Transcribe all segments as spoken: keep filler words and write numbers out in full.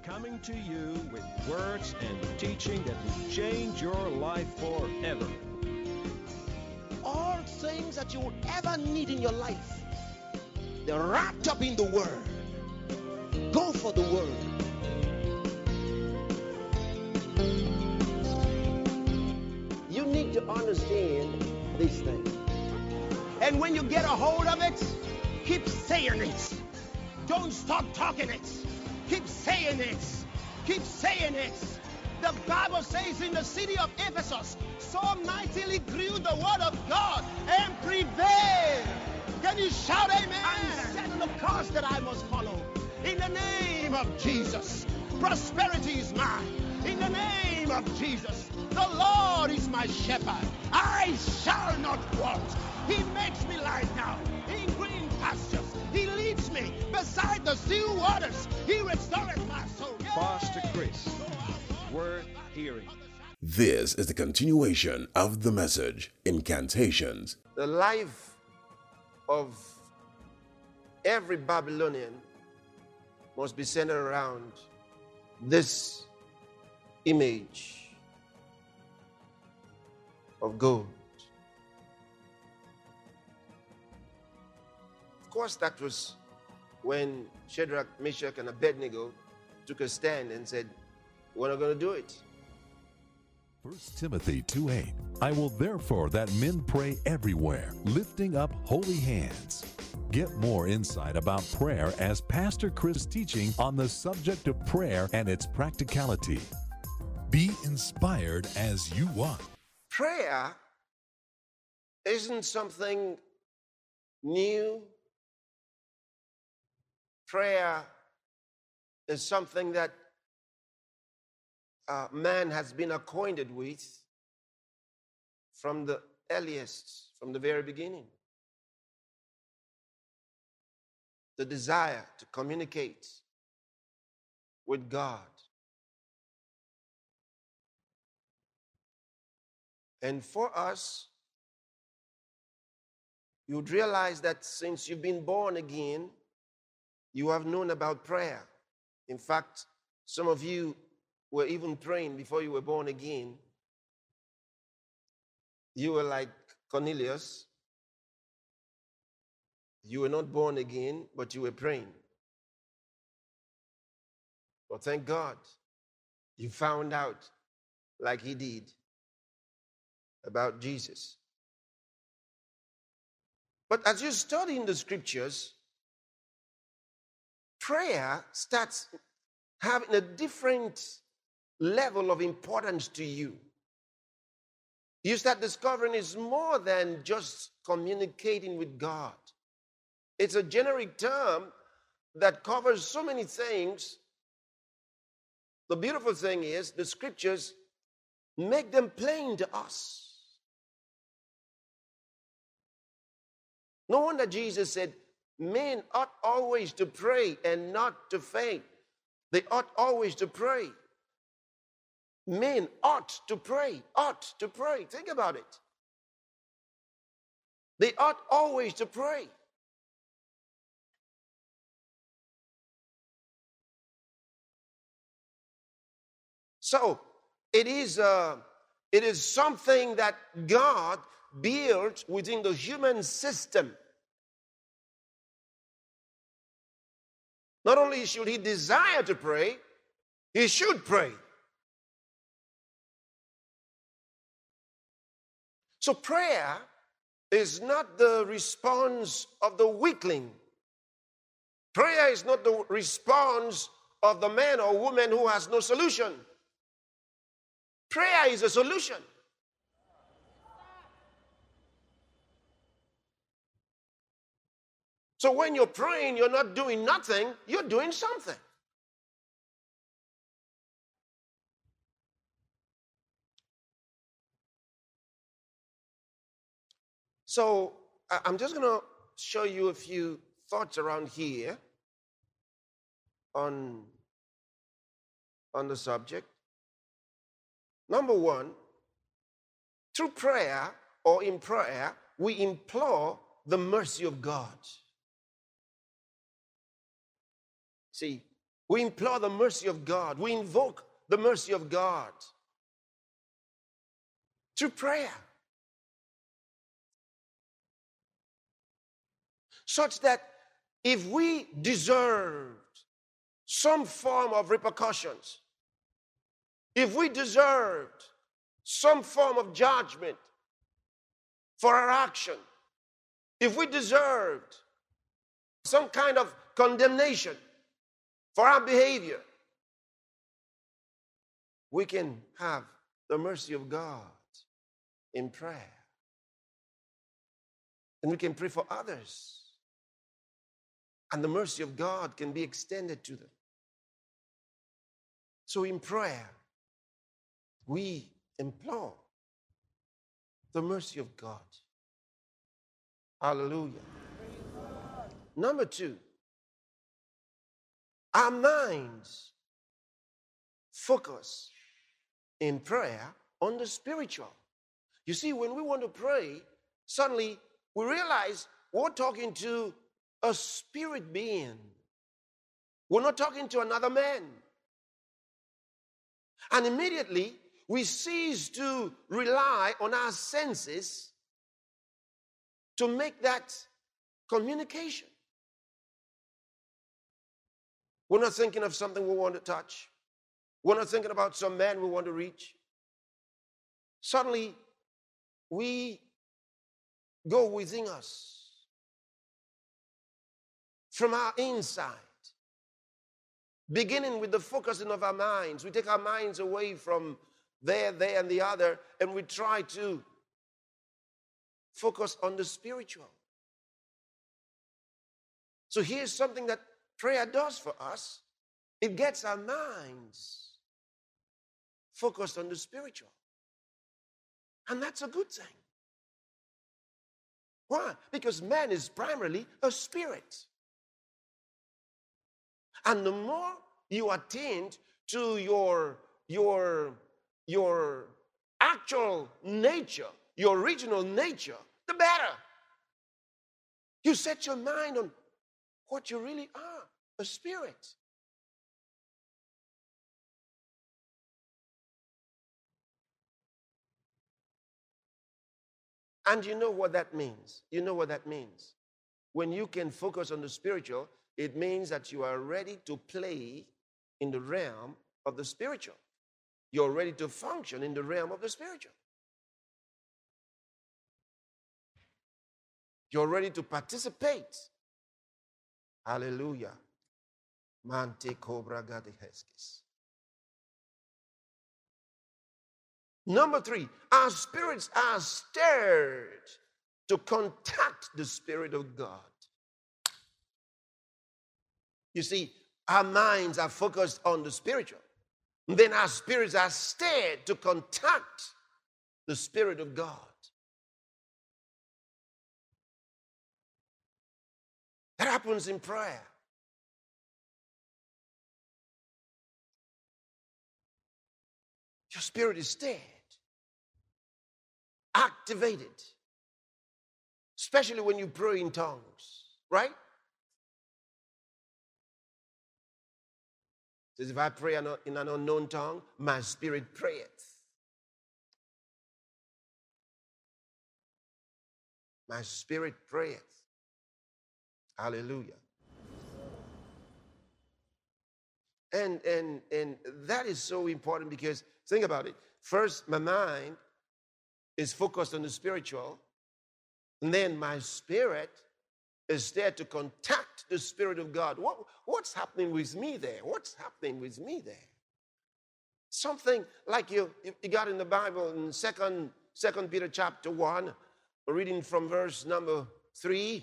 coming to you with words and teaching that will change your life forever. All things that you would ever need in your life, they're wrapped up in the Word. Go for the Word. You need to understand these things. And when you get a hold of it, keep saying it. Don't stop talking it. Keep saying it. Keep saying it. The Bible says in the city of Ephesus, so mightily grew the word of God and prevailed. Can you shout amen? I'm setting the course that I must follow. In the name of Jesus, prosperity is mine. In the name of Jesus, the Lord is my shepherd. I shall not want. He makes me lie down in green pastures. He leads me beside the still waters. He restoreth my soul. Yeah. Pastor Chris, worth hearing. This is the continuation of the message, Incantations. The life of every Babylonian must be centered around this image of gold. Of course, that was when Shadrach, Meshach, and Abednego took a stand and said, we're not going to do it. First Timothy two eight. I will therefore that men pray everywhere, lifting up holy hands. Get more insight about prayer as Pastor Chris is teaching on the subject of prayer and its practicality. Be inspired as you want. Prayer isn't something new. Prayer is something that uh, man has been acquainted with from the earliest, from the very beginning. The desire to communicate with God. And for us, you'd realize that since you've been born again, you have known about prayer. In fact, some of you were even praying before you were born again. You were like Cornelius. You were not born again, but you were praying. Well, thank God you found out, like he did, about Jesus. But as you study in the scriptures, prayer starts having a different level of importance to you. You start discovering it's more than just communicating with God. It's a generic term that covers so many things. The beautiful thing is the scriptures make them plain to us. No wonder Jesus said, men ought always to pray and not to faint. They ought always to pray. Men ought to pray, ought to pray. Think about it. They ought always to pray. So, it is, uh, it is something that God built within the human system. Not only should he desire to pray, he should pray. So prayer is not the response of the weakling. Prayer is not the response of the man or woman who has no solution. Prayer is a solution. So when you're praying, you're not doing nothing, you're doing something. So I'm just going to show you a few thoughts around here on, on the subject. Number one, through prayer or in prayer, we implore the mercy of God. See, We implore the mercy of God. We invoke the mercy of God through prayer, such that if we deserved some form of repercussions, if we deserved some form of judgment for our action, if we deserved some kind of condemnation for our behavior, we can have the mercy of God in prayer. And we can pray for others. And the mercy of God can be extended to them. So in prayer, we implore the mercy of God. Hallelujah. Number two, our minds focus in prayer on the spiritual. You see, when we want to pray, suddenly we realize we're talking to a spirit being. We're not talking to another man. And immediately we cease to rely on our senses to make that communication. We're not thinking of something we want to touch. We're not thinking about some man we want to reach. Suddenly, we go within us from our inside, beginning with the focusing of our minds. We take our minds away from there, there, and the other, and we try to focus on the spiritual. So here's something that prayer does for us. It gets our minds focused on the spiritual. And that's a good thing. Why? Because man is primarily a spirit. And the more you attend to your, your, your actual nature, your original nature, the better. You set your mind on what you really are, a spirit. And you know what that means. You know what that means. When you can focus on the spiritual, it means that you are ready to play in the realm of the spiritual. You're ready to function in the realm of the spiritual. You're ready to participate. Hallelujah. Mante cobra gadiheskis. Number three, our spirits are stirred to contact the Spirit of God. You see, our minds are focused on the spiritual. And then our spirits are stirred to contact the Spirit of God. That happens in prayer. Your spirit is stirred, activated, especially when you pray in tongues, right? It says, if I pray in an unknown tongue, my spirit prayeth. My spirit prayeth. Hallelujah. And, and, and that is so important because, think about it. First, my mind is focused on the spiritual. And then my spirit is there to contact the Spirit of God. What, what's happening with me there? What's happening with me there? Something like you, you got in the Bible in Second, Second Peter chapter one, reading from verse number three.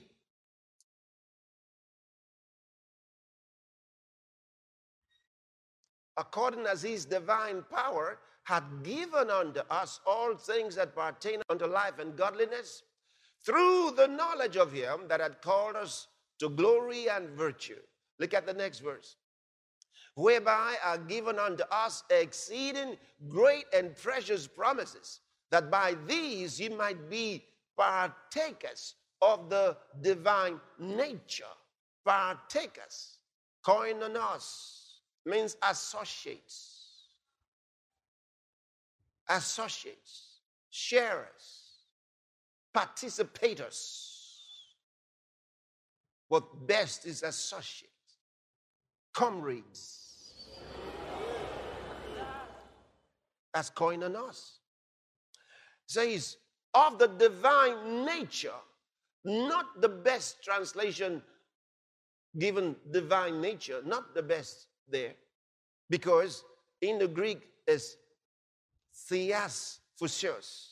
According as his divine power hath given unto us all things that pertain unto life and godliness, through the knowledge of him that had called us to glory and virtue. Look at the next verse. Whereby are given unto us exceeding great and precious promises, that by these ye might be partakers of the divine nature. Partakers, koinonos, means associates, associates, sharers, participators. What best is associates, comrades. That's koinonos. Says of the divine nature, not the best translation given divine nature, not the best there, because in the Greek is theas physios.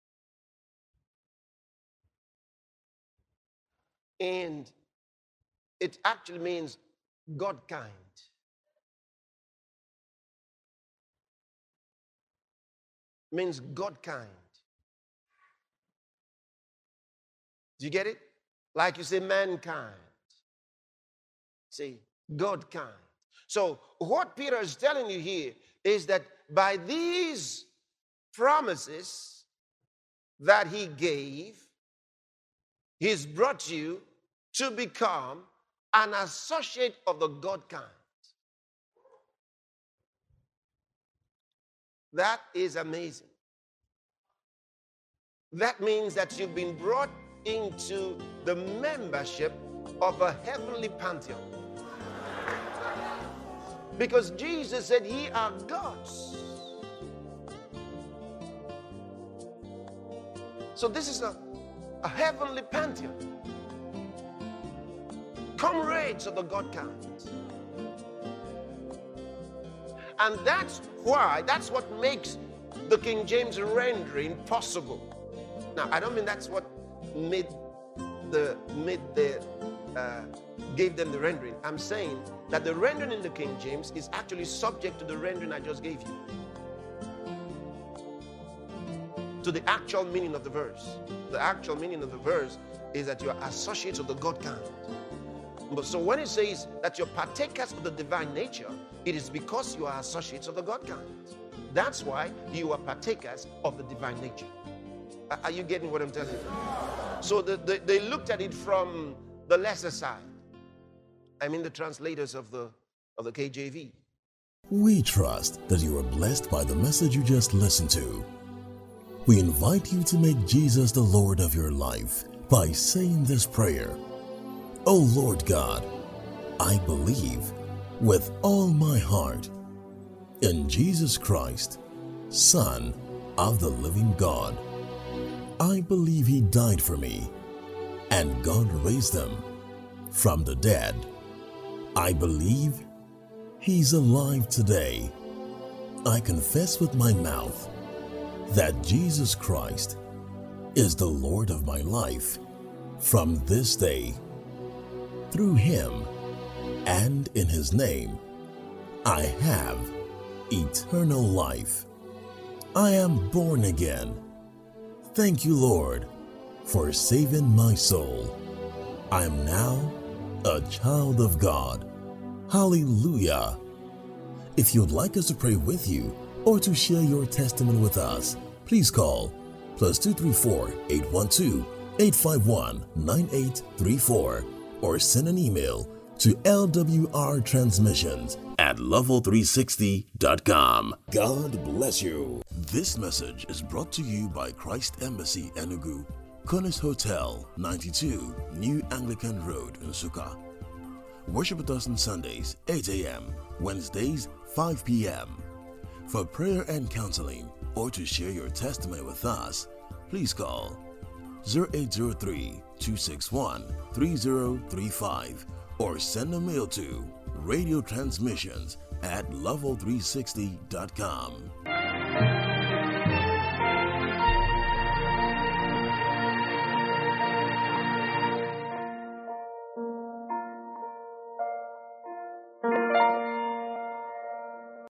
And it actually means God kind. Means God kind. Do you get it? Like you say mankind. See, God kind. So what Peter is telling you here is that by these promises that he gave, he's brought you to become an associate of the God kind. That is amazing. That means that you've been brought into the membership of a heavenly pantheon. Because Jesus said, ye are gods. So this is a, a heavenly pantheon. Comrades of the God kind. And that's why, that's what makes the King James rendering possible. Now, I don't mean that's what made the, made the, uh, gave them the rendering. I'm saying that the rendering in the King James is actually subject to the rendering I just gave you. To the actual meaning of the verse. The actual meaning of the verse is that you are associates of the God kind. But so when it says that you're partakers of the divine nature, it is because you are associates of the God kind. That's why you are partakers of the divine nature. Are you getting what I'm telling you? So the, the, they looked at it from the lesser side. I mean the translators of the, of the K J V. We trust that you are blessed by the message you just listened to. We invite you to make Jesus the Lord of your life by saying this prayer. O Lord God, I believe with all my heart in Jesus Christ, Son of the living God. I believe he died for me and God raised him from the dead. I believe he's alive today. I confess with my mouth that Jesus Christ is the Lord of my life from this day. Through him and in his name, I have eternal life. I am born again. Thank you, Lord, for saving my soul. I am now a child of God. Hallelujah. If you'd like us to pray with you or to share your testimony with us, please call plus two three four, eight one two, eight five one, nine eight three four or send an email to L W R transmissions at level three sixty dot com. God bless you. This message is brought to you by Christ Embassy Enugu, Konis Hotel, ninety-two, New Anglican Road, Nsukka. Worship with us on Sundays, eight a.m., Wednesdays, five p.m. For prayer and counseling or to share your testimony with us, please call zero eight zero three, two six one, three zero three five or send a mail to radio transmissions at level three sixty dot com.